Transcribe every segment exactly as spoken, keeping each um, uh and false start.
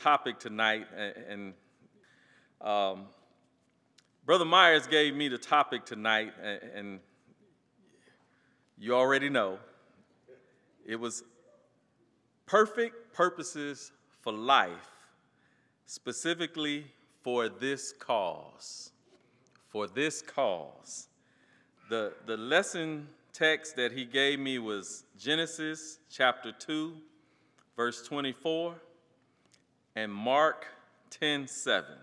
topic tonight, and, and um, Brother Myers gave me the topic tonight, and, and you already know. It was perfect purposes for life, specifically for this cause. For this cause. The, the lesson text that he gave me was Genesis chapter two, verse twenty-four, and Mark ten seven.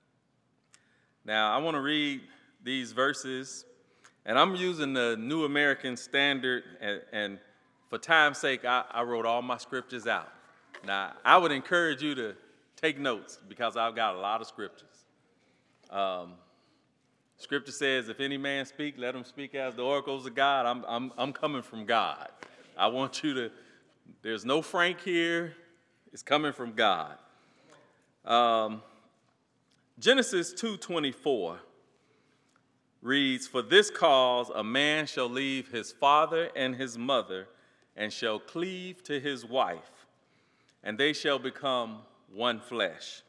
Now, I want to read these verses, and I'm using the New American Standard, and, and for time's sake, I, I wrote all my scriptures out. Now, I would encourage you to take notes because I've got a lot of scriptures. Um, scripture says, if any man speak, let him speak as the oracles of God. I'm, I'm, I'm coming from God. I want you to, there's no Frank here. It's coming from God. Um, Genesis two twenty-four reads, for this cause a man shall leave his father and his mother and shall cleave to his wife, and they shall become one flesh.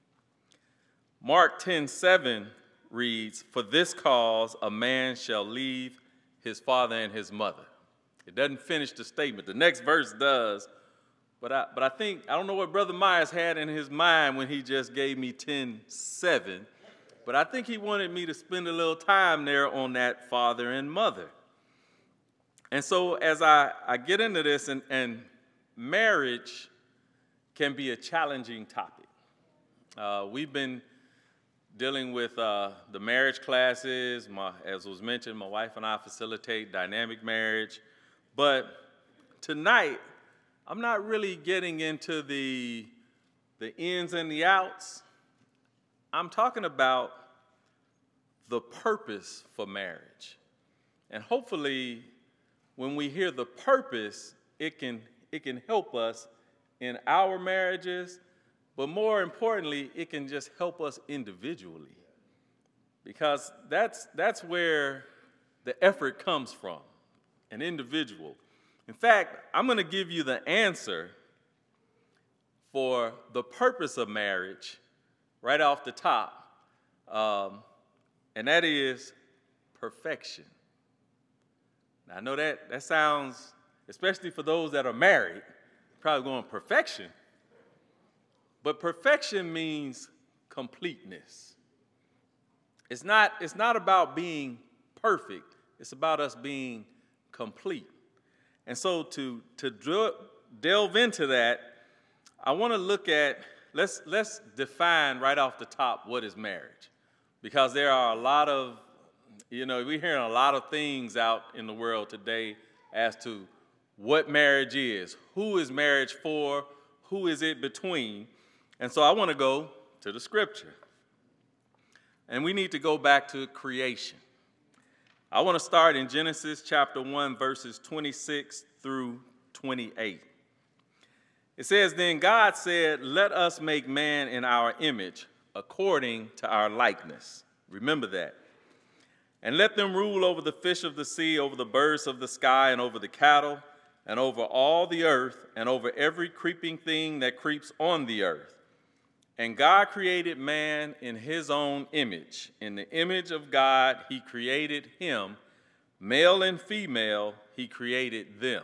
Mark ten seven reads, for this cause a man shall leave his father and his mother. It doesn't finish the statement. The next verse does, but I, but I think, I don't know what Brother Myers had in his mind when he just gave me ten seven, but I think he wanted me to spend a little time there on that father and mother. And so as I, I get into this, and, and marriage can be a challenging topic. Uh, we've been dealing with uh, the marriage classes. My, as was mentioned, my wife and I facilitate dynamic marriage. But tonight, I'm not really getting into the, the ins and the outs. I'm talking about the purpose for marriage. And hopefully, when we hear the purpose, it can, it can help us in our marriages, but more importantly, it can just help us individually. Because that's, that's where the effort comes from, an individual. In fact, I'm going to give you the answer for the purpose of marriage right off the top, um, and that is perfection. Now, I know that, that sounds, especially for those that are married, probably going, perfection? But perfection means completeness. It's not, it's not about being perfect. It's about us being complete. And so to, to drill, delve into that, I want to look at, let's, let's define right off the top what is marriage. Because there are a lot of, you know, we're hearing a lot of things out in the world today as to what marriage is, who is marriage for, who is it between. And so I want to go to the scripture. And we need to go back to creation. I want to start in Genesis chapter one, verses twenty-six through twenty-eight. It says, then God said, let us make man in our image, according to our likeness. Remember that. And let them rule over the fish of the sea, over the birds of the sky, and over the cattle, and over all the earth, and over every creeping thing that creeps on the earth. And God created man in his own image. In the image of God, he created him. Male and female, he created them.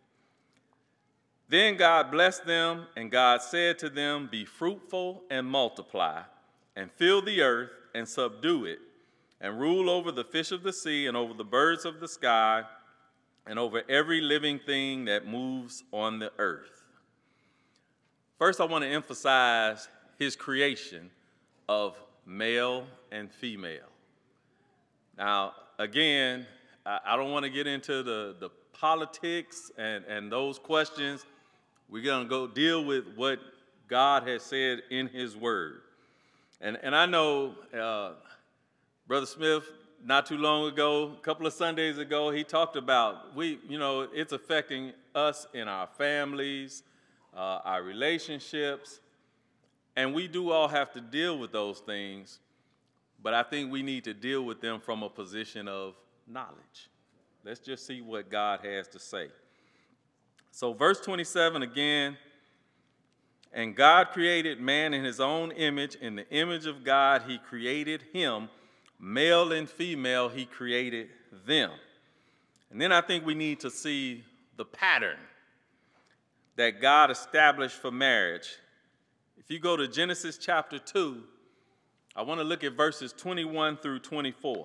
Then God blessed them, and God said to them, be fruitful and multiply, and fill the earth and subdue it, and rule over the fish of the sea, and over the birds of the sky, and over every living thing that moves on the earth. First, I want to emphasize his creation of male and female. Now, again, I, I don't want to get into the, the politics and, and those questions. We're going to go deal with what God has said in his word. And, and I know uh, Brother Smith, not too long ago, a couple of Sundays ago, he talked about, we, you know, it's affecting us in our families, uh, our relationships, and we do all have to deal with those things, but I think we need to deal with them from a position of knowledge. Let's just see what God has to say. So verse twenty-seven again, And God created man in his own image. In the image of God, he created him. Male and female, he created them. And then I think we need to see the pattern that God established for marriage. If you go to Genesis chapter two, I want to look at verses twenty-one through twenty-four.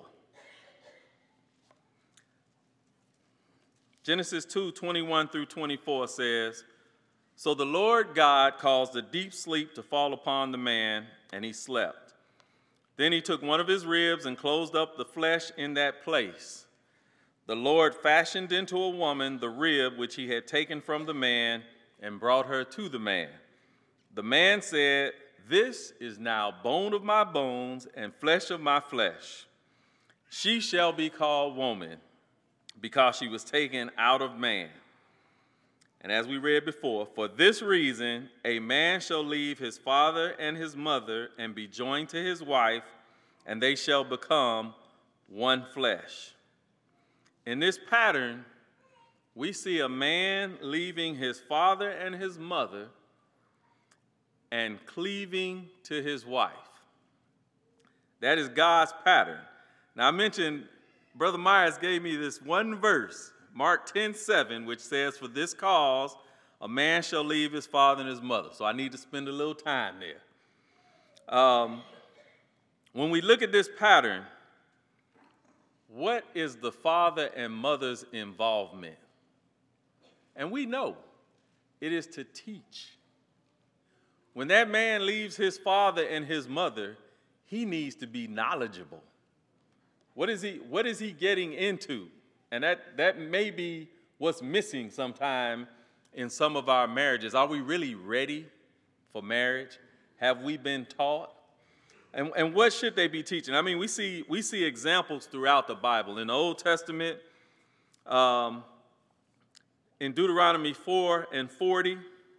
Genesis two, twenty-one through twenty-four says, "So the Lord God caused a deep sleep to fall upon the man, and he slept. Then he took one of his ribs and closed up the flesh in that place. The Lord fashioned into a woman the rib which he had taken from the man and brought her to the man. The man said, 'This is now bone of my bones and flesh of my flesh. She shall be called woman, because she was taken out of man.' And as we read before, 'For this reason a man shall leave his father and his mother and be joined to his wife, and they shall become one flesh.'" In this pattern, we see a man leaving his father and his mother and cleaving to his wife. That is God's pattern. Now, I mentioned Brother Myers gave me this one verse, Mark ten seven, which says, "For this cause a man shall leave his father and his mother." So I need to spend a little time there. Um, when we look at this pattern, what is the father and mother's involvement? And we know it is to teach. When that man leaves his father and his mother, he needs to be knowledgeable. What is he, what is he getting into? And that, that may be what's missing sometime in some of our marriages. Are we really ready for marriage? Have we been taught? And, and what should they be teaching? I mean, we see, we see examples throughout the Bible. In the Old Testament, um, in Deuteronomy four and forty,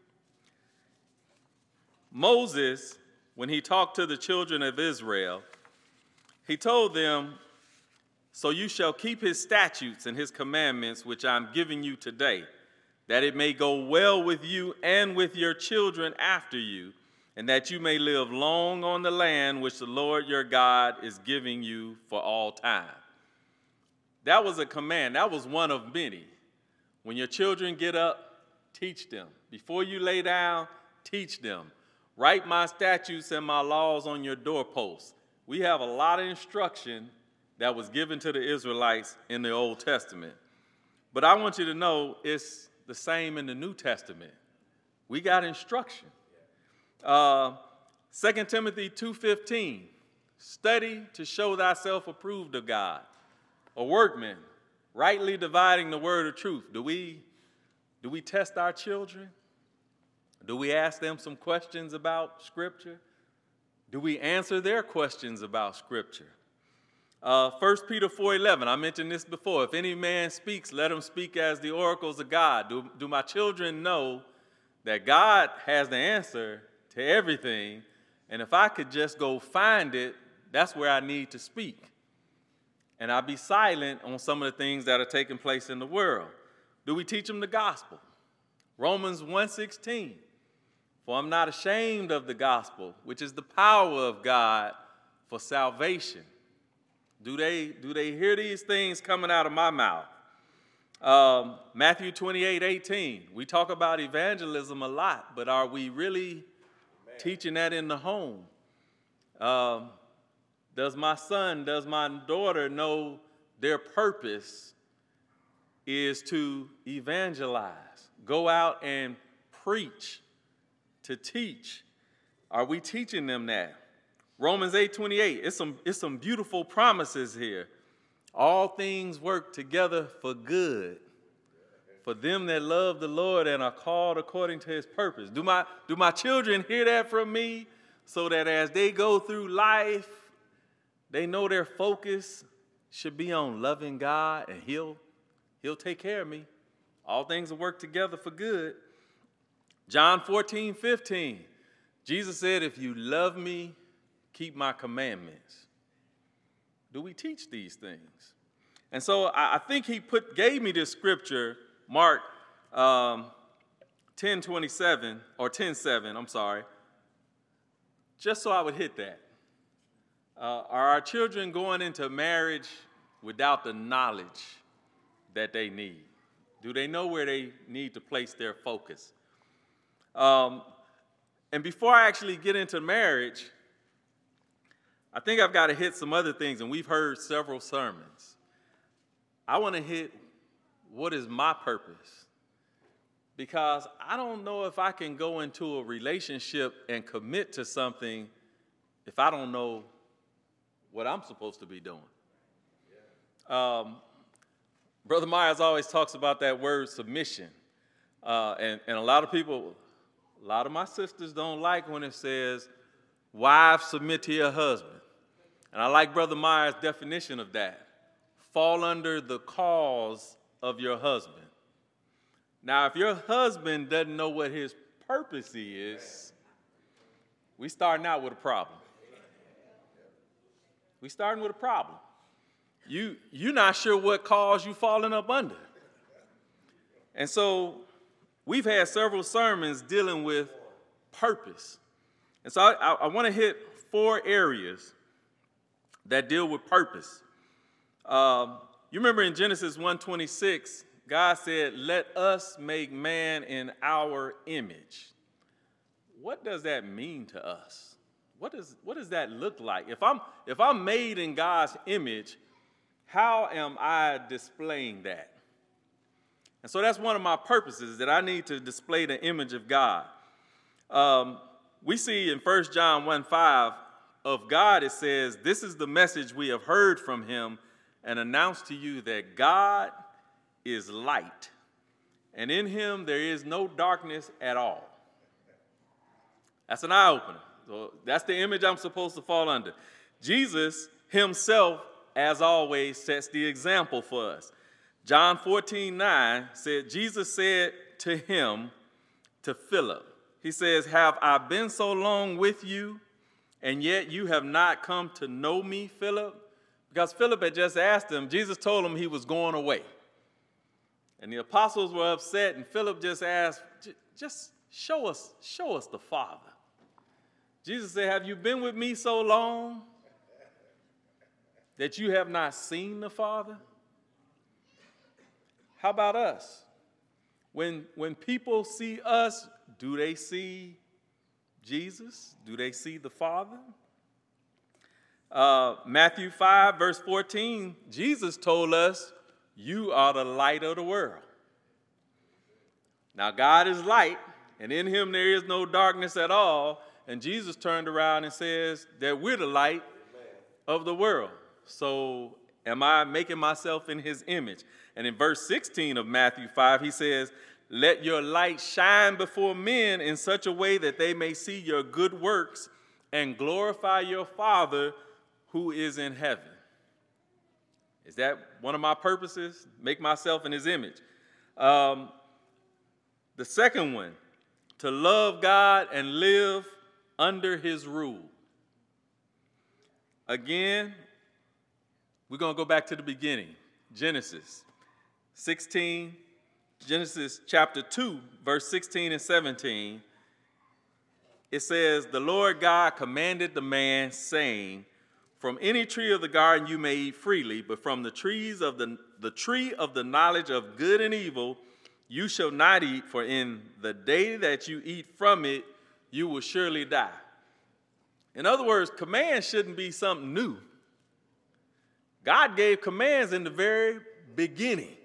Moses, when he talked to the children of Israel, he told them, "So you shall keep his statutes and his commandments, which I'm giving you today, that it may go well with you and with your children after you, and that you may live long on the land which the Lord your God is giving you for all time." That was a command. That was one of many. When your children get up, teach them. Before you lay down, teach them. Write my statutes and my laws on your doorposts. We have a lot of instruction that was given to the Israelites in the Old Testament. But I want you to know it's the same in the New Testament. We got instruction. Uh, Second Timothy two fifteen, "Study to show thyself approved of God, a workman, rightly dividing the word of truth." Do we, do we test our children? Do we ask them some questions about Scripture? Do we answer their questions about Scripture? Uh, First Peter four eleven, I mentioned this before. "If any man speaks, let him speak as the oracles of God." Do, do my children know that God has the answer to everything, and if I could just go find it, that's where I need to speak. And I'll be silent on some of the things that are taking place in the world. Do we teach them the gospel? Romans one sixteen, "For I'm not ashamed of the gospel, which is the power of God for salvation." Do they, do they hear these things coming out of my mouth? Um, Matthew twenty-eight eighteen, we talk about evangelism a lot, but are we really Amen. Teaching that in the home? Um, does my son, does my daughter know their purpose is to evangelize, go out and preach, to teach? Are we teaching them that? Romans eight twenty-eight, it's some, it's some beautiful promises here. "All things work together for good for them that love the Lord and are called according to his purpose." Do my, do my children hear that from me, so that as they go through life, they know their focus should be on loving God, and he'll, he'll take care of me. All things will work together for good. John fourteen fifteen, Jesus said, "If you love me, keep my commandments." Do we teach these things? And so I, I think he put gave me this scripture, Mark um, ten twenty-seven, or ten seven, I'm sorry, just so I would hit that. Uh, are our children going into marriage without the knowledge that they need? Do they know where they need to place their focus? Um, and before I actually get into marriage, I think I've got to hit some other things, and we've heard several sermons. I want to hit what is my purpose, because I don't know if I can go into a relationship and commit to something if I don't know what I'm supposed to be doing. Um, Brother Myers always talks about that word submission, uh, and, and a lot of people, a lot of my sisters don't like when it says, wives submit to your husband. And I like Brother Myers' definition of that. Fall under the cause of your husband. Now, if your husband doesn't know what his purpose is, we starting out with a problem. We starting with a problem. You, you're not sure what cause you falling up under. And so we've had several sermons dealing with purpose. And so I, I, I want to hit four areas that deal with purpose. Um, you remember in Genesis one twenty-six, God said, let us make man in our image. What does that mean to us? What does, what does that look like? If I'm, if I'm made in God's image, how am I displaying that? And so that's one of my purposes, that I need to display the image of God. Um, we see in First John one five, of God, it says, this is the message we have heard from him and announced to you, that God is light, and in him there is no darkness at all. That's an eye-opener. So that's the image I'm supposed to fall under. Jesus himself, as always, sets the example for us. John fourteen nine said, Jesus said to him, to Philip, he says, have I been so long with you, and yet you have not come to know me, Philip? Because Philip had just asked him, Jesus told him he was going away. And the apostles were upset, and Philip just asked, just show us, show us the Father. Jesus said, have you been with me so long that you have not seen the Father? How about us? When, when people see us, do they see Jesus? Do they see the Father? Uh, Matthew five, verse fourteen, Jesus told us, you are the light of the world. Now, God is light, and in him there is no darkness at all. And Jesus turned around and says that we're the light of the world. So am I making myself in his image? And in verse sixteen of Matthew five, he says, let your light shine before men in such a way that they may see your good works and glorify your Father who is in heaven. Is that one of my purposes? Make myself in his image. Um, the second one, to love God and live under his rule. Again, we're going to go back to the beginning. Genesis sixteen, Genesis chapter two, verse sixteen and seventeen. It says, the Lord God commanded the man, saying, from any tree of the garden you may eat freely, but from the trees of the, the tree of the knowledge of good and evil you shall not eat, for in the day that you eat from it, you will surely die. In other words, commands shouldn't be something new. God gave commands in the very beginning.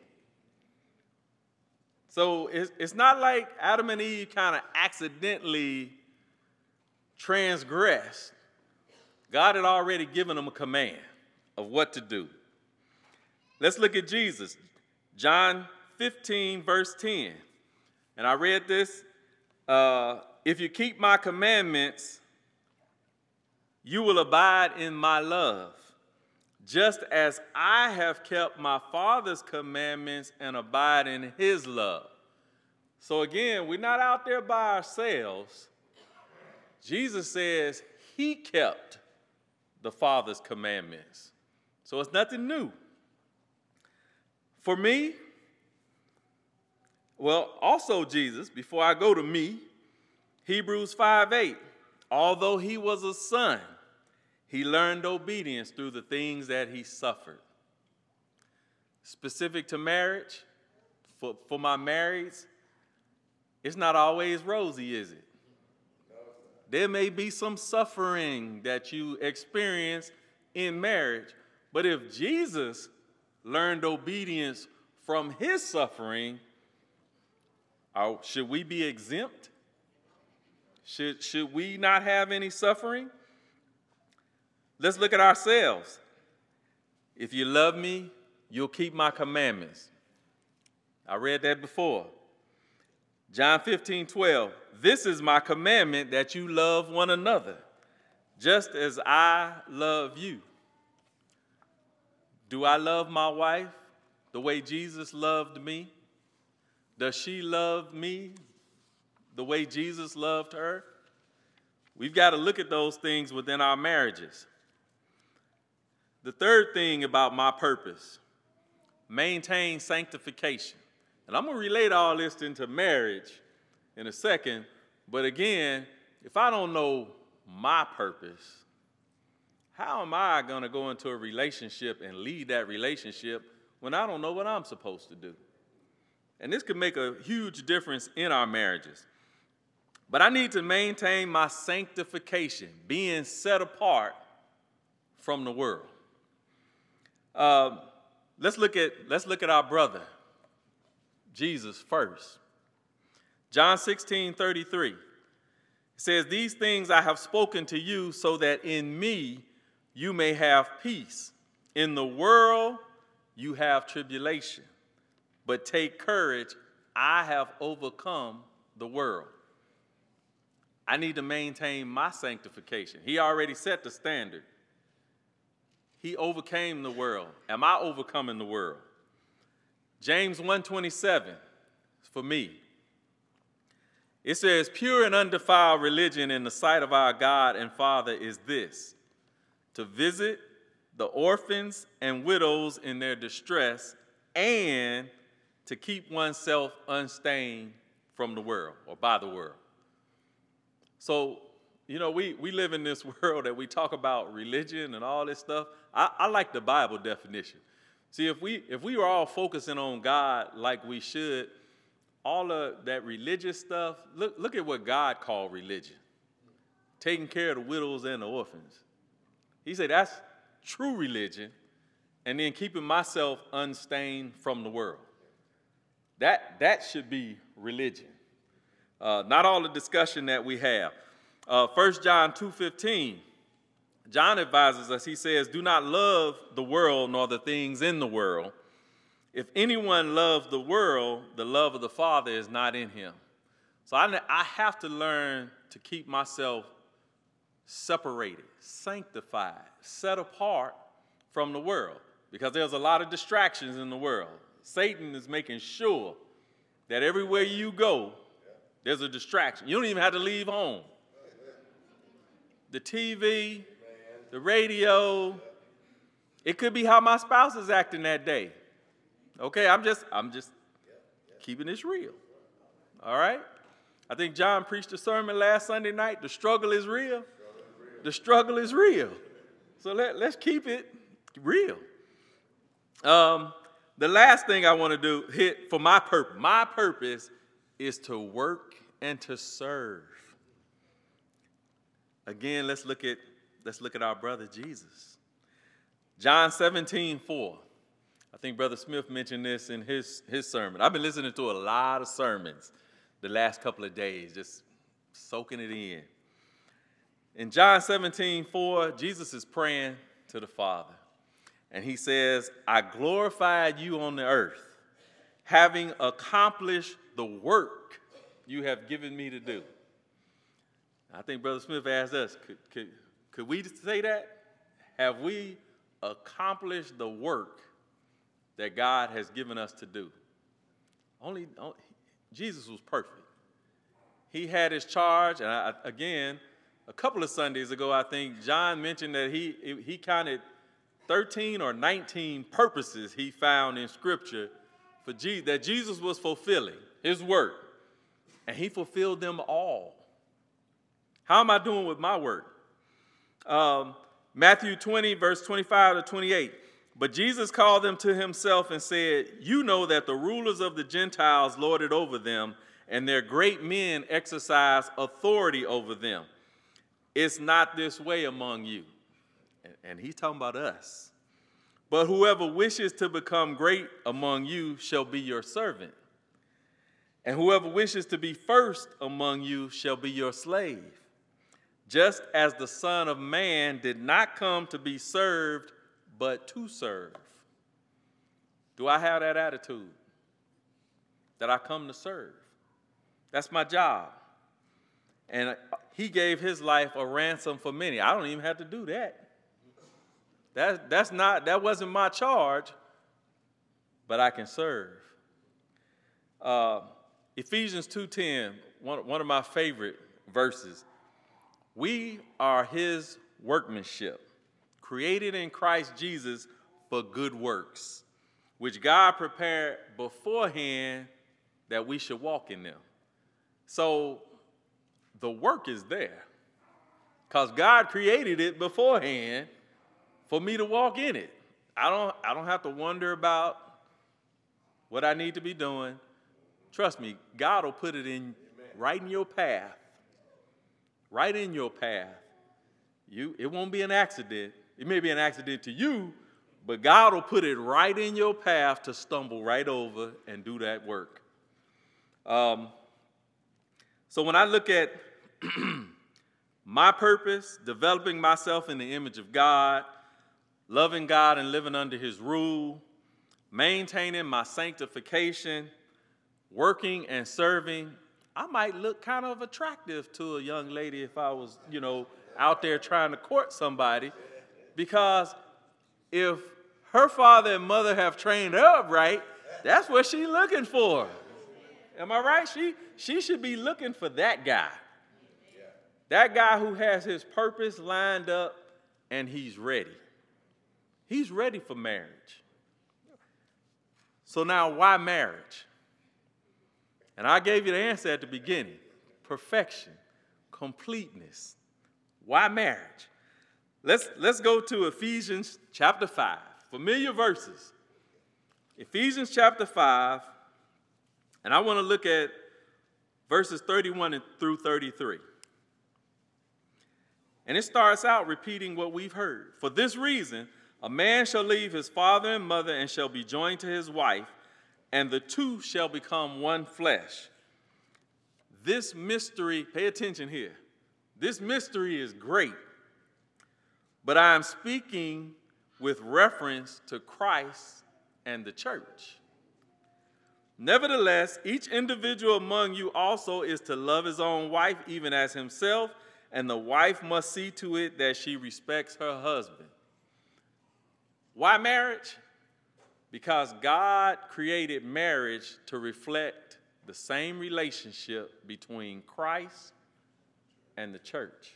So it's, it's not like Adam and Eve kind of accidentally transgressed. God had already given them a command of what to do. Let's look at Jesus. John fifteen, verse ten. And I read this. Uh, if you keep my commandments, you will abide in my love, just as I have kept my Father's commandments and abide in his love. So again, we're not out there by ourselves. Jesus says he kept the Father's commandments. So it's nothing new. For me, Well, also Jesus, before I go to me, Hebrews five eight, although he was a son, he learned obedience through the things that he suffered. Specific to marriage, for, for my marrieds, it's not always rosy, is it? There may be some suffering that you experience in marriage, but if Jesus learned obedience from his suffering, are, should we be exempt? Should, should we not have any suffering? Let's look at ourselves. If you love me, you'll keep my commandments. I read that before. John fifteen twelve, this is my commandment that you love one another, just as I love you. Do I love my wife the way Jesus loved me? Does she love me the way Jesus loved her? We've got to look at those things within our marriages. The third thing about my purpose, maintain sanctification. And I'm going to relate all this into marriage in a second. But again, if I don't know my purpose, how am I going to go into a relationship and lead that relationship when I don't know what I'm supposed to do? And this could make a huge difference in our marriages. But I need to maintain my sanctification, being set apart from the world. Uh, let's look at let's look at our brother, Jesus, first. John sixteen thirty-three. It says, these things I have spoken to you so that in me you may have peace. In the world you have tribulation. But take courage, I have overcome the world. I need to maintain my sanctification. He already set the standard. He overcame the world. Am I overcoming the world? James one twenty-seven, for me. It says, pure and undefiled religion in the sight of our God and Father is this, to visit the orphans and widows in their distress and to keep oneself unstained from the world or by the world. So, you know, we, we live in this world that we talk about religion and all this stuff. I, I like the Bible definition. See, if we if we were all focusing on God like we should, all of that religious stuff, look, look at what God called religion. Taking care of the widows and the orphans. He said that's true religion, and then keeping myself unstained from the world. That, that should be religion. Uh, not all the discussion that we have. Uh, First John two fifteen, John advises us, he says, do not love the world nor the things in the world. If anyone loves the world, the love of the Father is not in him. So I, I have to learn to keep myself separated, sanctified, set apart from the world, because there's a lot of distractions in the world. Satan is making sure that everywhere you go, there's a distraction. You don't even have to leave home. The T V, the radio, it could be how my spouse is acting that day. Okay, I'm just, I'm just keeping this real. All right? I think John preached a sermon last Sunday night. The struggle is real. The struggle is real. So let, let's keep it real. Um, the last thing I want to do, hit for my purpose, my purpose is to work and to serve. Again, let's look at, let's look at our brother Jesus. John seventeen four. I think Brother Smith mentioned this in his, his sermon. I've been listening to a lot of sermons the last couple of days, just soaking it in. In John seventeen four, Jesus is praying to the Father. And he says, I glorified you on the earth, having accomplished the work you have given me to do. I think Brother Smith asked us, could, could, could we say that? Have we accomplished the work that God has given us to do? Only, only Jesus was perfect. He had his charge, and I, again, a couple of Sundays ago, I think John mentioned that he, he counted thirteen or nineteen purposes he found in Scripture for Jesus, that Jesus was fulfilling. his work, and he fulfilled them all. How am I doing with my work? Um, Matthew twenty, verse twenty-five to twenty-eight. But Jesus called them to himself and said, you know that the rulers of the Gentiles lord it over them, and their great men exercise authority over them. It's not this way among you. And he's talking about us. But whoever wishes to become great among you shall be your servant. And whoever wishes to be first among you shall be your slave. Just as the Son of Man did not come to be served, but to serve. Do I have that attitude? That I come to serve. That's my job. And he gave his life a ransom for many. I don't even have to do that. That, that's not, that wasn't my charge, but I can serve. Uh, Ephesians two ten, one, one of my favorite verses. We are his workmanship, created in Christ Jesus for good works, which God prepared beforehand that we should walk in them. So the work is there because God created it beforehand for me to walk in it. I don't, I don't have to wonder about what I need to be doing. Trust me, God will put it in right in your path. Right in your path. You, it won't be an accident. It may be an accident to you, but God will put it right in your path to stumble right over and do that work. Um, so when I look at my purpose, developing myself in the image of God, loving God and living under his rule, maintaining my sanctification, working and serving, I might look kind of attractive to a young lady if I was, you know, out there trying to court somebody, because if her father and mother have trained her up right, that's what she's looking for. Am I right? She, she should be looking for that guy. That guy who has his purpose lined up and he's ready. He's ready for marriage. So now, why marriage? And I gave you the answer at the beginning. Perfection, completeness. Why marriage? Let's, let's go to Ephesians chapter five. Familiar verses. Ephesians chapter five. And I want to look at verses thirty-one through thirty-three. And it starts out repeating what we've heard. For this reason, a man shall leave his father and mother and shall be joined to his wife, and the two shall become one flesh. This mystery, pay attention here. This mystery is great, but I am speaking with reference to Christ and the church. Nevertheless, each individual among you also is to love his own wife even as himself, and the wife must see to it that she respects her husband. Why marriage? Because God created marriage to reflect the same relationship between Christ and the church.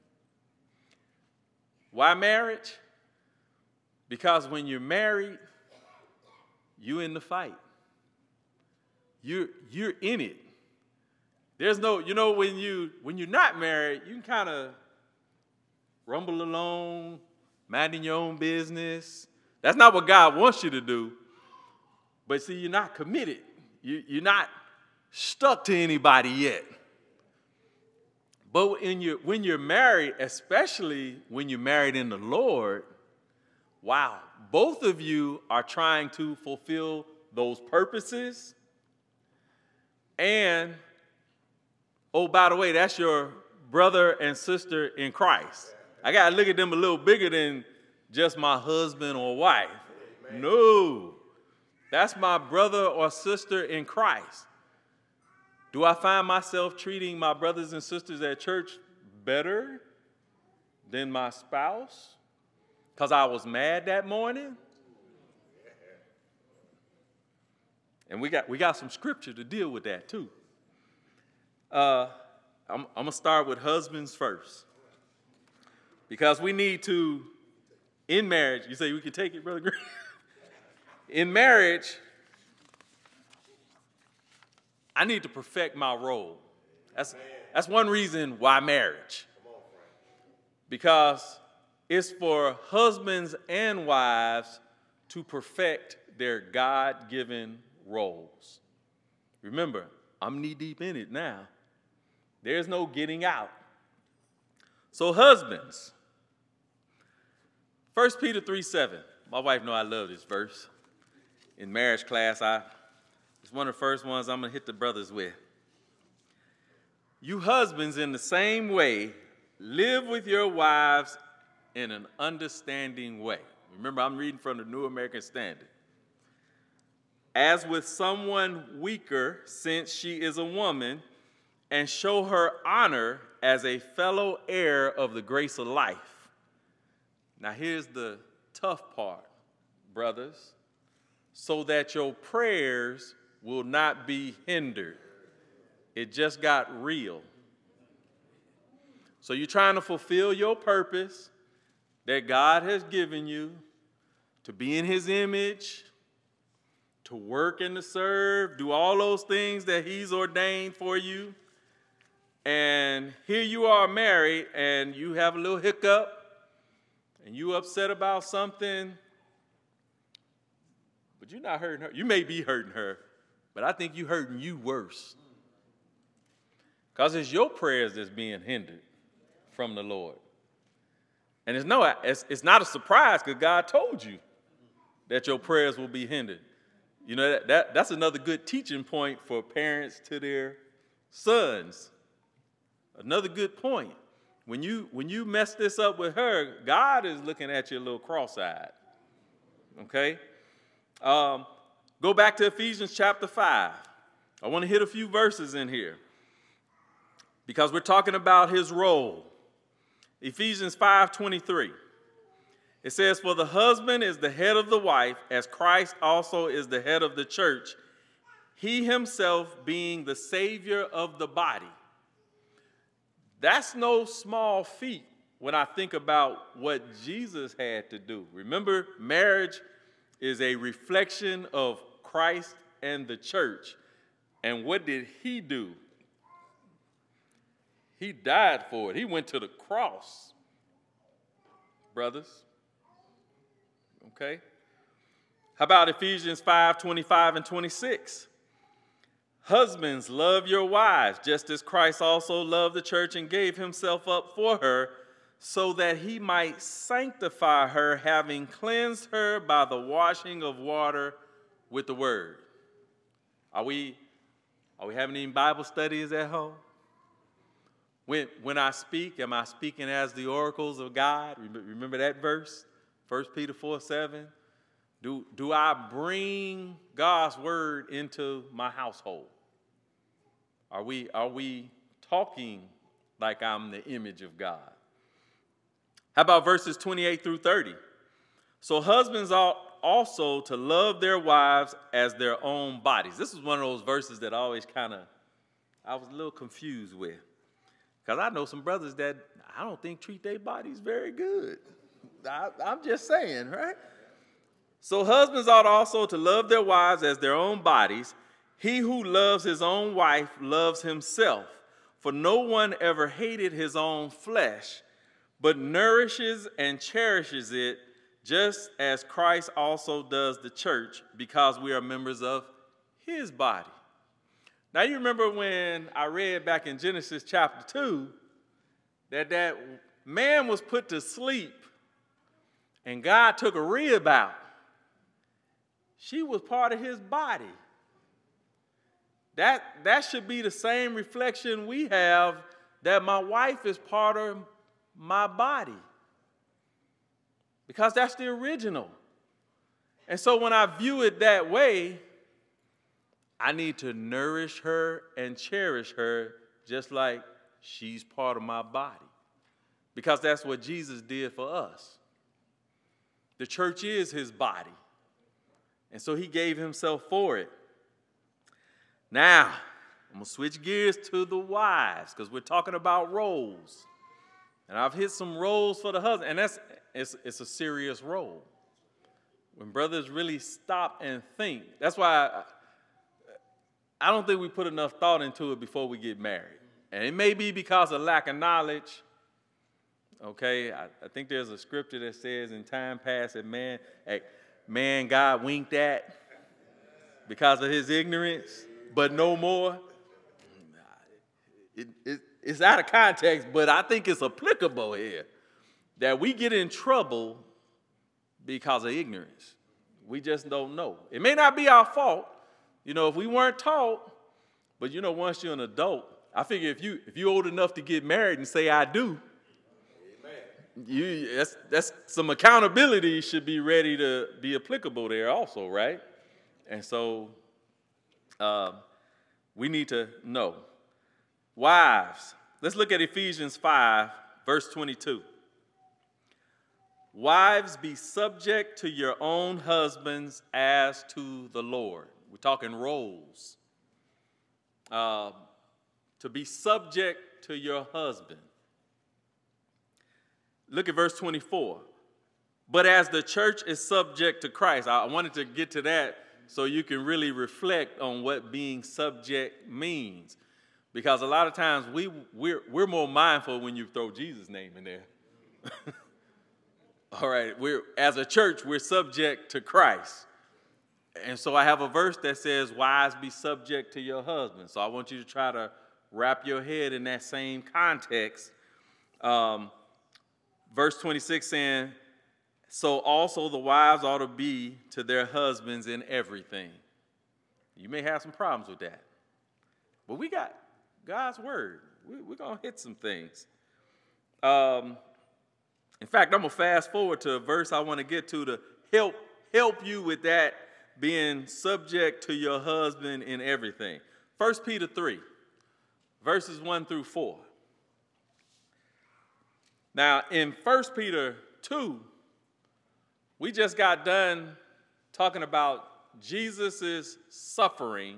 Why marriage? Because when you're married, you're in the fight. You're, you're in it. There's no, you know, when, you, when you're not married, you can kind of rumble along, minding your own business. That's not what God wants you to do. But see, you're not committed. You, you're not stuck to anybody yet. But when you're, when you're married, especially when you're married in the Lord, wow, both of you are trying to fulfill those purposes. And, oh, by the way, that's your brother and sister in Christ. I got to look at them a little bigger than just my husband or wife. Amen. No, that's my brother or sister in Christ. Do I find myself treating my brothers and sisters at church better than my spouse because I was mad that morning? And we got, we got some scripture to deal with that too. Uh, I'm, I'm going to start with husbands first. Because we need to, in marriage, you say we can take it, Brother Green? In marriage, I need to perfect my role. That's, that's one reason why marriage. Because it's for husbands and wives to perfect their God-given roles. Remember, I'm knee-deep in it now. There's no getting out. So husbands, First Peter three seven. My wife knows I love this verse. In marriage class, I it's one of the first ones I'm going to hit the brothers with. You husbands, in the same way, live with your wives in an understanding way. Remember, I'm reading from the New American Standard. As with someone weaker, since she is a woman, and show her honor as a fellow heir of the grace of life. Now, here's the tough part, brothers. So that your prayers will not be hindered. It just got real. So you're trying to fulfill your purpose that God has given you to be in his image, to work and to serve, do all those things that he's ordained for you. And here you are married and you have a little hiccup and you upset about something. But you're not hurting her. You may be hurting her, but I think you're hurting you worse. Because it's your prayers that's being hindered from the Lord. And it's, no, it's, it's not a surprise because God told you that your prayers will be hindered. You know, that, that that's another good teaching point for parents to their sons. Another good point. When you, when you mess this up with her, God is looking at you a little cross-eyed. Okay? Um, go back to Ephesians chapter five. I want to hit a few verses in here because we're talking about his role. Ephesians five twenty-three. It says, for the husband is the head of the wife, as Christ also is the head of the church, he himself being the Savior of the body. That's no small feat when I think about what Jesus had to do. Remember, marriage is a reflection of Christ and the church. And what did he do? He died for it. He went to the cross, brothers. Okay? How about Ephesians five twenty-five and twenty-six? Husbands, love your wives, just as Christ also loved the church and gave himself up for her, so that he might sanctify her, having cleansed her by the washing of water with the word. Are we, are we having any Bible studies at home? When, when I speak, am I speaking as the oracles of God? Remember that verse, First Peter four seven? Do, do I bring God's word into my household? Are we, are we talking like I'm the image of God? How about verses twenty-eight through thirty? So husbands ought also to love their wives as their own bodies. This is one of those verses that I always kind of, I was a little confused with. Because I know some brothers that I don't think treat their bodies very good. I, I'm just saying, right? So husbands ought also to love their wives as their own bodies. He who loves his own wife loves himself. For no one ever hated his own flesh, but nourishes and cherishes it, just as Christ also does the church, because we are members of his body. Now, you remember when I read back in Genesis chapter two that that man was put to sleep and God took a rib out. She was part of his body. That, that should be the same reflection we have, that my wife is part of my body. Because that's the original. And so when I view it that way, I need to nourish her and cherish her just like she's part of my body. Because that's what Jesus did for us. The church is his body. And so he gave himself for it. Now, I'm going to switch gears to the wives because we're talking about roles. And I've hit some roles for the husband. And that's it's, it's a serious role. When brothers really stop and think. That's why I, I don't think we put enough thought into it before we get married. And it may be because of lack of knowledge. Okay, I, I think there's a scripture that says in time past that man, man God winked at because of his ignorance, but no more. It, it, it's out of context, but I think it's applicable here. That we get in trouble because of ignorance. We just don't know. It may not be our fault. You know, if we weren't taught, but you know, once you're an adult, I figure if you if you're old enough to get married and say I do, amen. You that's that's some accountability should be ready to be applicable there also, right? And so uh, we need to know. Wives, let's look at Ephesians five, verse twenty-two. Wives, be subject to your own husbands as to the Lord. We're talking roles. Uh, to be subject to your husband. Look at verse twenty-four. But as the church is subject to Christ, I wanted to get to that so you can really reflect on what being subject means. Because a lot of times we, we're, we're more mindful when you throw Jesus' name in there. All right, we're, as a church, we're subject to Christ. And so I have a verse that says, wives, be subject to your husband. So I want you to try to wrap your head in that same context. Um, verse twenty-six saying, so also the wives ought to be to their husbands in everything. You may have some problems with that. But we got God's word. We, we're going to hit some things. Um, in fact, I'm going to fast forward to a verse I want to get to to help, help you with that being subject to your husband in everything. First Peter three, verses one through four. Now, in First Peter two, we just got done talking about Jesus' suffering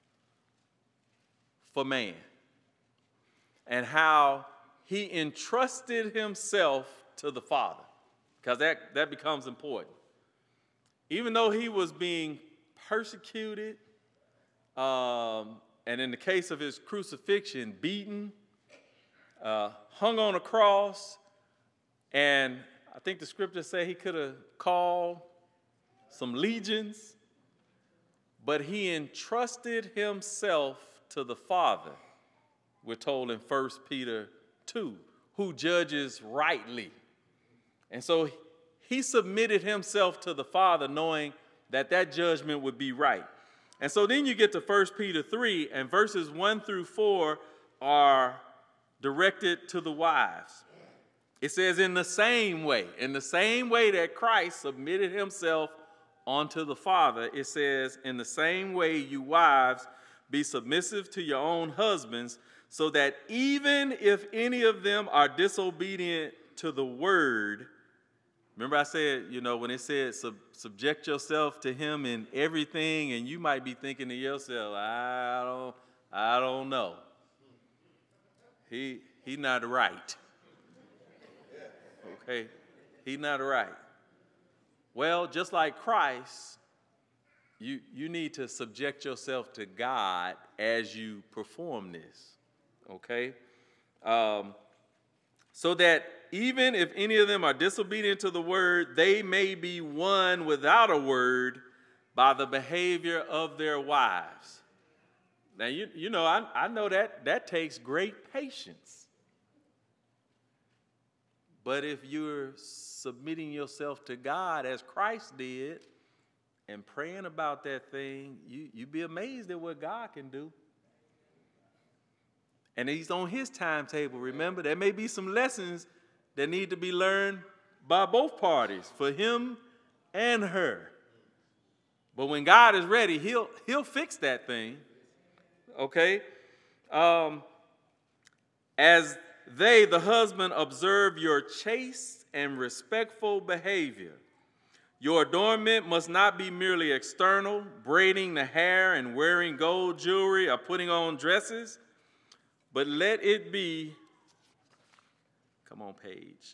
for man and how he entrusted himself to the Father, because that, that becomes important. Even though he was being persecuted, um, and in the case of his crucifixion, beaten, uh, hung on a cross, and I think the scriptures say he could have called some legions, but he entrusted himself to the Father, we're told in First Peter two, who judges rightly. And so he submitted himself to the Father knowing that that judgment would be right. And so then you get to First Peter three, and verses one through four are directed to the wives. It says, in the same way, in the same way that Christ submitted himself unto the Father, it says, in the same way you wives be submissive to your own husbands, so that even if any of them are disobedient to the word. Remember I said, you know, when it said sub- subject yourself to him in everything, and you might be thinking to yourself, I don't, I don't know. He, he not right. Okay, he not right. Well, just like Christ, you, you need to subject yourself to God as you perform this. Okay? Um, so that even if any of them are disobedient to the word, they may be won without a word by the behavior of their wives. Now, you, you know, I, I know that that takes great patience. But if you're submitting yourself to God as Christ did and praying about that thing, you, you'd be amazed at what God can do. And he's on his timetable, remember? There may be some lessons that need to be learned by both parties, for him and her. But when God is ready, he'll, he'll fix that thing, okay? Um, as they, the husband, observe your chaste and respectful behavior. Your adornment must not be merely external, braiding the hair and wearing gold jewelry or putting on dresses, but let it be, come on, page.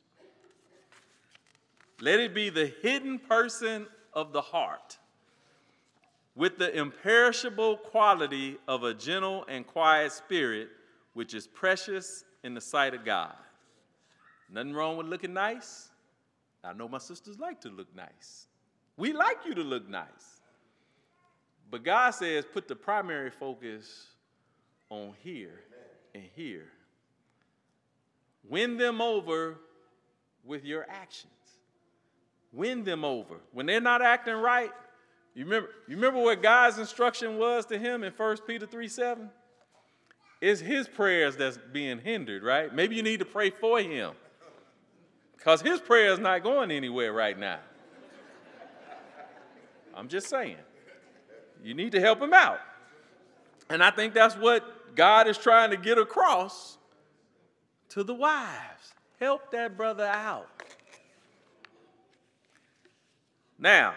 Let it be the hidden person of the heart, with the imperishable quality of a gentle and quiet spirit, which is precious in the sight of God. Nothing wrong with looking nice. I know my sisters like to look nice. We like you to look nice. But God says put the primary focus on here and here. Win them over with your actions. Win them over. When they're not acting right, you remember, you remember what God's instruction was to him in First Peter three seven? It's his prayers that's being hindered, right? Maybe you need to pray for him because his prayer is not going anywhere right now. I'm just saying. You need to help him out. And I think that's what God is trying to get across to the wives. Help that brother out. Now,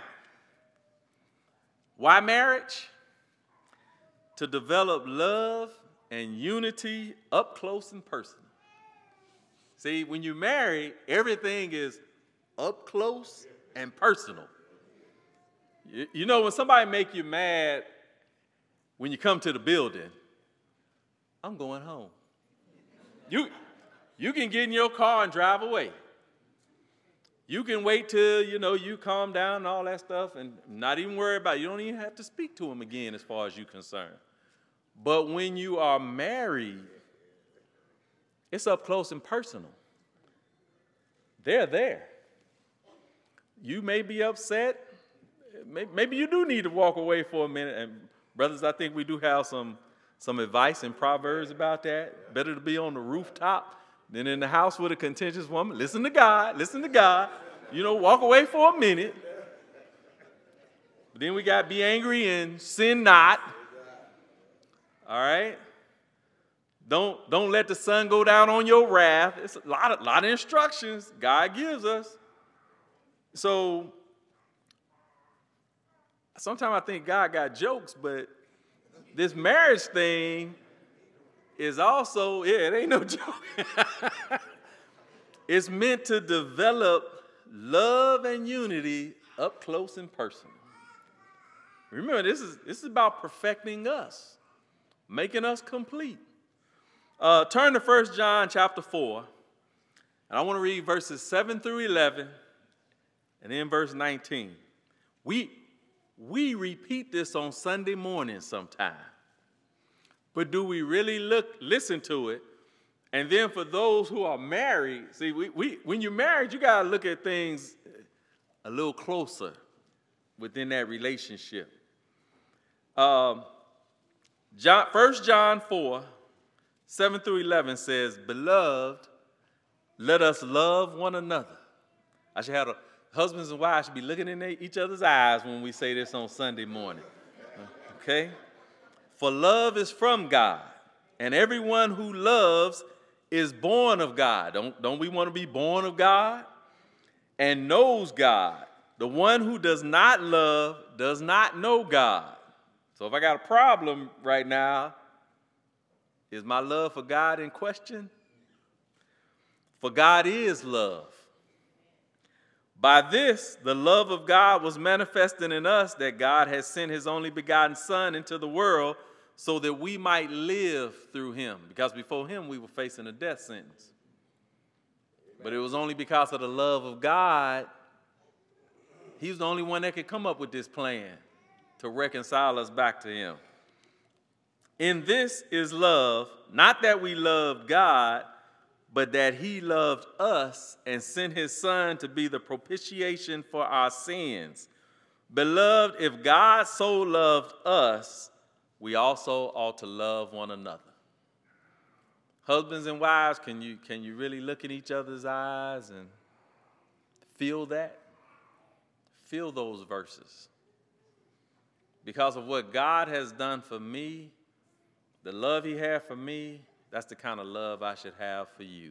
why marriage? To develop love and unity up close and personal. See, when you marry, everything is up close and personal. You, you know, when somebody make you mad when you come to the building, I'm going home. You, you can get in your car and drive away. You can wait till, you know, you calm down and all that stuff and not even worry about it. You don't even have to speak to them again as far as you're concerned. But when you are married, it's up close and personal. They're there. You may be upset. Maybe you do need to walk away for a minute. And brothers, I think we do have some, some advice in Proverbs about that. Better to be on the rooftop than in the house with a contentious woman. Listen to God. Listen to God. You know, walk away for a minute. But then we got be angry and sin not. All right? Don't, don't let the sun go down on your wrath. It's a lot of, lot of instructions God gives us. So sometimes I think God got jokes, but this marriage thing is also, yeah, it ain't no joke. It's meant to develop love and unity up close and personal. Remember, this is, this is about perfecting us, making us complete. Uh, turn to First John chapter four, and I want to read verses seven through eleven, and then verse nineteen. We, we repeat this on Sunday morning sometime. But do we really look, listen to it? And then for those who are married, see, we, we, when you're married, you got to look at things a little closer within that relationship. Um, John, First John four, seven through eleven says, "Beloved, let us love one another." I should have a, husbands and wives should be looking in each other's eyes when we say this on Sunday morning. Okay? For love is from God, and everyone who loves is born of God. Don't, don't we want to be born of God? And knows God. The one who does not love does not know God. So if I got a problem right now, is my love for God in question? For God is love. By this, the love of God was manifested in us, that God has sent his only begotten Son into the world so that we might live through him. Because before him, we were facing a death sentence. Amen. But it was only because of the love of God, he was the only one that could come up with this plan to reconcile us back to him. In this is love, not that we loved God, but that he loved us and sent his Son to be the propitiation for our sins. Beloved, if God so loved us, we also ought to love one another. Husbands and wives, can you, can you really look in each other's eyes and feel that? Feel those verses. Because of what God has done for me, the love he had for me, that's the kind of love I should have for you.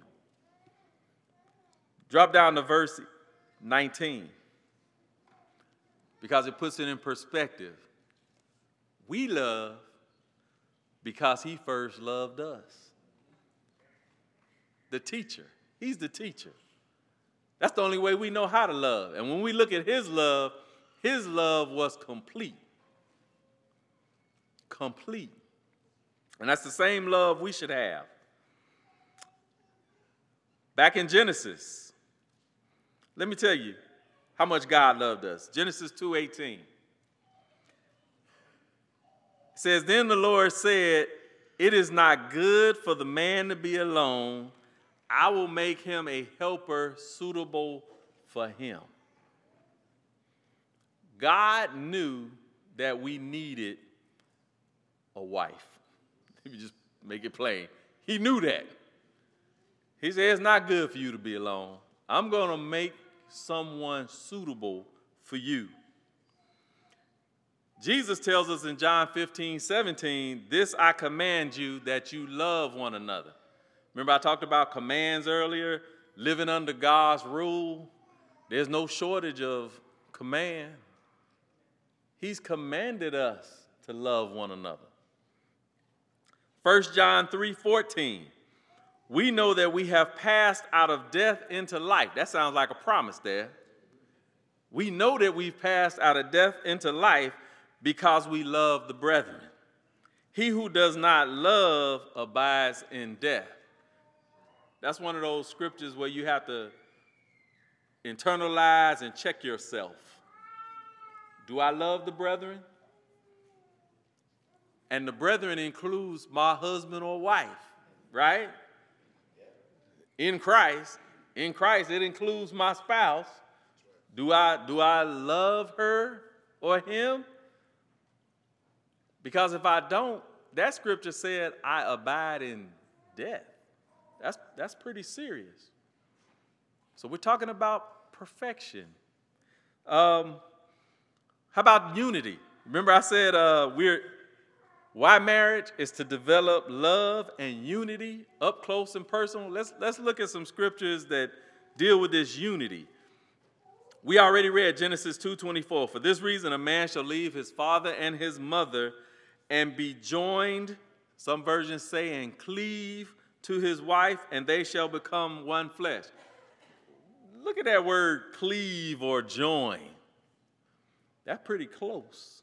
Drop down to verse nineteen, because it puts it in perspective. We love because he first loved us. The teacher. He's the teacher. That's the only way we know how to love. And when we look at his love, his love was complete. complete. And that's the same love we should have. Back in Genesis, let me tell you how much God loved us. Genesis two eighteen. It says, then the Lord said, it is not good for the man to be alone. I will make him a helper suitable for him. God knew that we needed a wife. Let me just make it plain. He knew that. He said, it's not good for you to be alone. I'm going to make someone suitable for you. Jesus tells us in John fifteen, seventeen, this I command you, that you love one another. Remember I talked about commands earlier, living under God's rule. There's no shortage of command. He's commanded us to love one another. First John three fourteen, we know that we have passed out of death into life. That sounds like a promise there. We know that we've passed out of death into life because we love the brethren. He who does not love abides in death. That's one of those scriptures where you have to internalize and check yourself. Do I love the brethren? And the brethren includes my husband or wife, right? In Christ, in Christ, it includes my spouse. Do I, do I love her or him? Because if I don't, that scripture said, I abide in death. That's, that's pretty serious. So we're talking about perfection. Um, how about unity? Remember I said uh, we're, why marriage is to develop love and unity up close and personal. Let's, let's look at some scriptures that deal with this unity. We already read Genesis two twenty-four. For this reason, a man shall leave his father and his mother and be joined, some versions say, and cleave to his wife, and they shall become one flesh. Look at that word cleave or join. That's pretty close.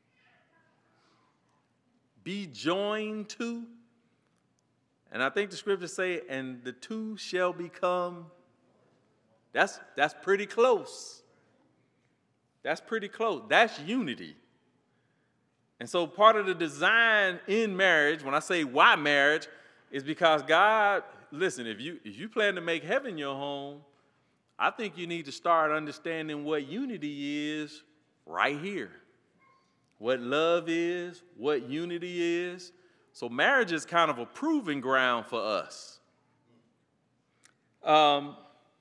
Be joined to. And I think the scriptures say, and the two shall become. That's, that's pretty close. That's pretty close. That's unity. And so part of the design in marriage, when I say why marriage, is because God, listen, if you, if you plan to make heaven your home, I think you need to start understanding what unity is right here. What love is, what unity is. So marriage is kind of a proving ground for us. Um,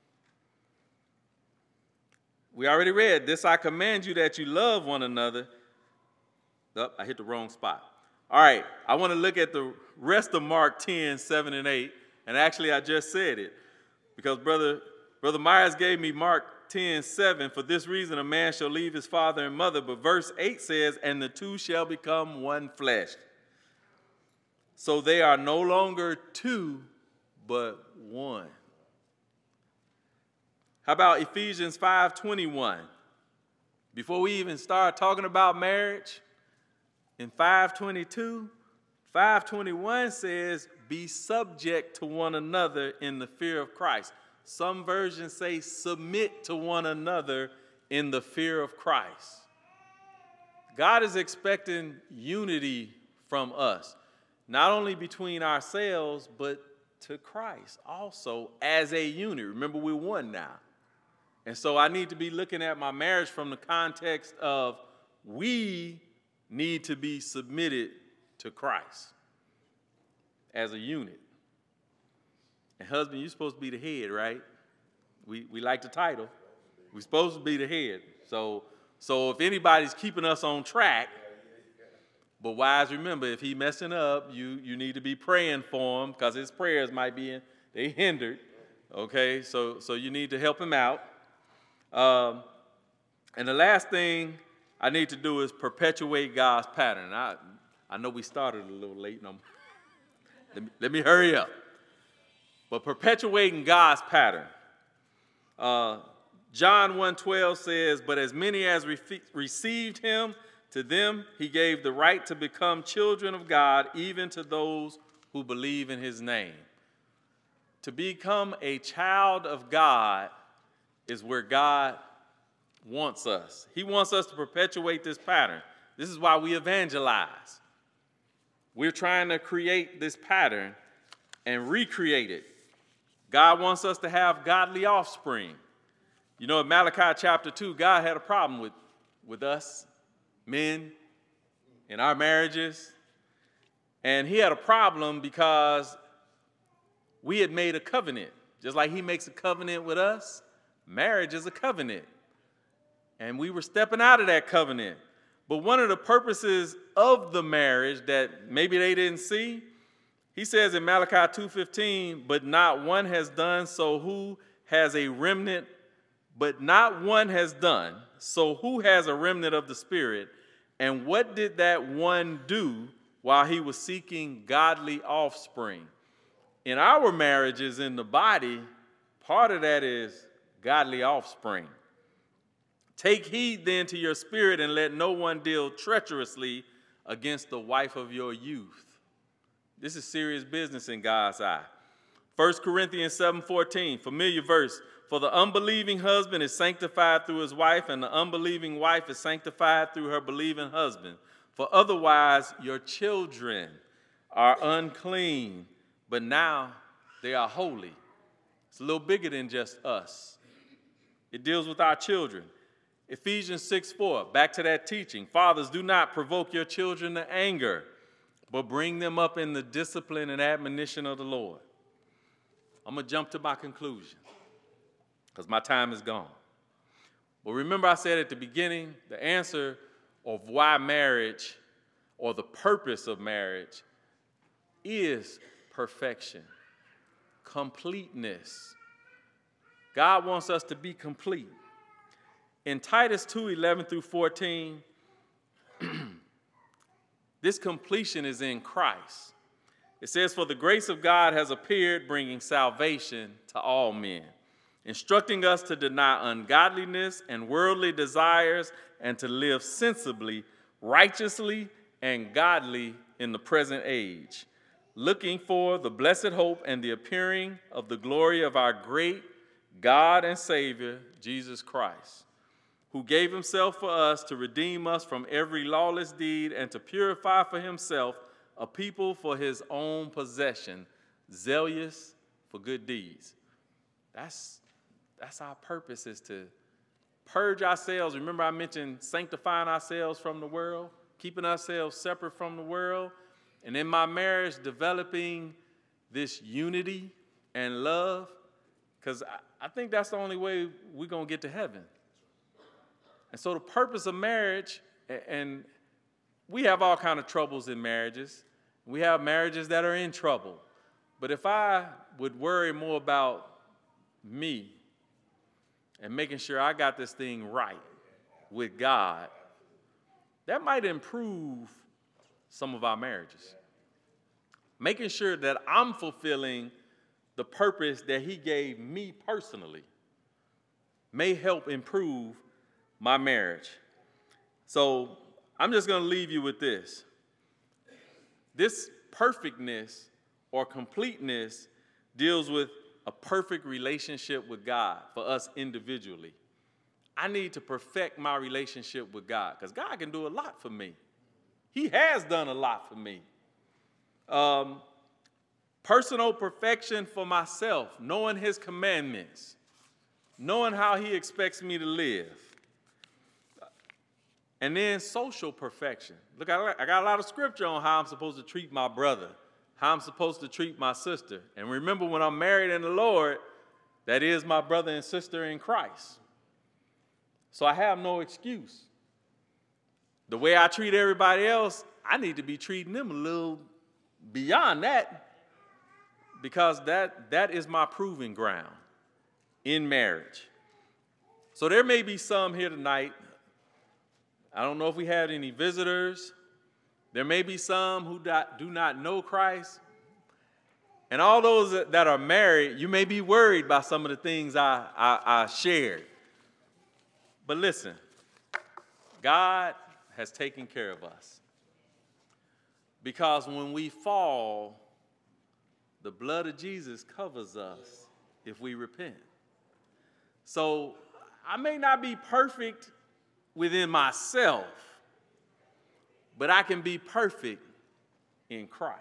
we already read, this I command you that you love one another. Oh, I hit the wrong spot. All right, I want to look at the rest of Mark ten, seven, and eight. And actually, I just said it because Brother, Brother Myers gave me Mark ten, seven. For this reason, a man shall leave his father and mother. But verse eight says, and the two shall become one flesh. So they are no longer two, but one. How about Ephesians five twenty-one? Before we even start talking about marriage, in five twenty-two, five twenty-one says, be subject to one another in the fear of Christ. Some versions say submit to one another in the fear of Christ. God is expecting unity from us, not only between ourselves, but to Christ also as a unit. Remember, we're one now. And so I need to be looking at my marriage from the context of we need to be submitted to Christ as a unit. And husband, you're supposed to be the head, right? We we like the title. We're supposed to be the head. So so if anybody's keeping us on track, but wives, remember, if he messing up, you you need to be praying for him because his prayers might be in, they hindered. Okay, so so you need to help him out. Um, and the last thing I need to do is perpetuate God's pattern. I, I know we started a little late. And I'm, let, me, let me hurry up. But perpetuating God's pattern. Uh, John one twelve says, but as many as re- received him, To them he gave the right to become children of God, even to those who believe in his name. To become a child of God is where God wants us. He wants us to perpetuate this pattern. This is why we evangelize. We're trying to create this pattern and recreate it. God wants us to have godly offspring. You know, in Malachi chapter two, God had a problem with, with us, men, in our marriages. And he had a problem because we had made a covenant. Just like he makes a covenant with us, marriage is a covenant. And we were stepping out of that covenant. But one of the purposes of the marriage that maybe they didn't see, he says in Malachi two fifteen, but not one has done, so who has a remnant, but not one has done, so who has a remnant of the Spirit? And what did that one do while he was seeking godly offspring? In our marriages in the body, part of that is godly offspring. Take heed then to your spirit, and let no one deal treacherously against the wife of your youth. This is serious business in God's eye. First Corinthians seven fourteen, familiar verse. For the unbelieving husband is sanctified through his wife, and the unbelieving wife is sanctified through her believing husband. For otherwise your children are unclean, but now they are holy. It's a little bigger than just us. It deals with our children. Ephesians six four, back to that teaching. Fathers, do not provoke your children to anger, but bring them up in the discipline and admonition of the Lord. I'm going to jump to my conclusion because my time is gone. But remember I said at the beginning, the answer of why marriage or the purpose of marriage is perfection, completeness. God wants us to be complete. In Titus two eleven through fourteen, this completion is in Christ. It says, for the grace of God has appeared, bringing salvation to all men, instructing us to deny ungodliness and worldly desires and to live sensibly, righteously, and godly in the present age, looking for the blessed hope and the appearing of the glory of our great God and Savior, Jesus Christ, who gave himself for us to redeem us from every lawless deed and to purify for himself a people for his own possession, zealous for good deeds. That's, that's our purpose, is to purge ourselves. Remember I mentioned sanctifying ourselves from the world, keeping ourselves separate from the world. And in my marriage, developing this unity and love, because I, I think that's the only way we're going to get to heaven. And so the purpose of marriage, and we have all kinds of troubles in marriages. We have marriages that are in trouble. But if I would worry more about me and making sure I got this thing right with God, that might improve some of our marriages. Making sure that I'm fulfilling the purpose that he gave me personally may help improve my marriage. So I'm just going to leave you with this. This perfectness or completeness deals with a perfect relationship with God for us individually. I need to perfect my relationship with God because God can do a lot for me. He has done a lot for me. Um, personal perfection for myself, knowing his commandments, knowing how he expects me to live. And then social perfection. Look, I got a lot of scripture on how I'm supposed to treat my brother, how I'm supposed to treat my sister. And remember, when I'm married in the Lord, that is my brother and sister in Christ. So I have no excuse. The way I treat everybody else, I need to be treating them a little beyond that, because that, that is my proving ground in marriage. So there may be some here tonight. I don't know if we had any visitors. There may be some who do not know Christ. And all those that are married, you may be worried by some of the things I, I, I shared. But listen, God has taken care of us. Because when we fall, the blood of Jesus covers us if we repent. So I may not be perfect within myself, but I can be perfect in Christ.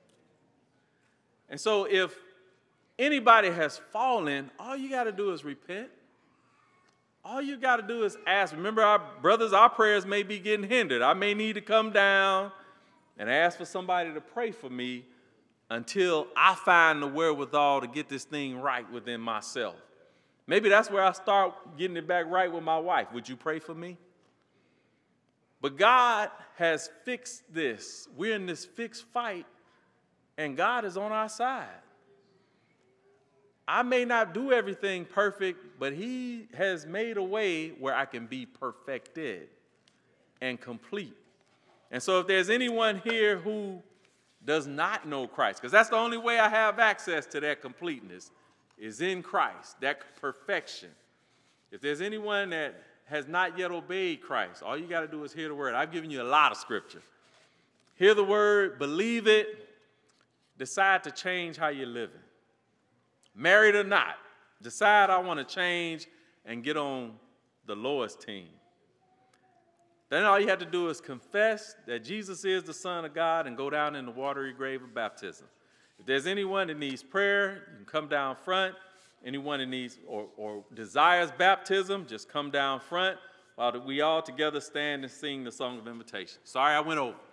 And so if anybody has fallen, all you got to do is repent. All you got to do is ask. Remember, our brothers, our prayers may be getting hindered. I may need to come down and ask for somebody to pray for me until I find the wherewithal to get this thing right within myself. Maybe that's where I start getting it back right with my wife. Would you pray for me? But God has fixed this. We're in this fixed fight, and God is on our side. I may not do everything perfect, but he has made a way where I can be perfected and complete. And so if there's anyone here who does not know Christ, because that's the only way I have access to that completeness, is in Christ, that perfection. If there's anyone that has not yet obeyed Christ, all you got to do is hear the word. I've given you a lot of scripture. Hear the word, believe it, decide to change how you're living. Married or not, decide I want to change and get on the lowest team. Then all you have to do is confess that Jesus is the Son of God and go down in the watery grave of baptism. If there's anyone that needs prayer, you can come down front. Anyone that needs or, or desires baptism, just come down front while we all together stand and sing the song of invitation. Sorry I went over.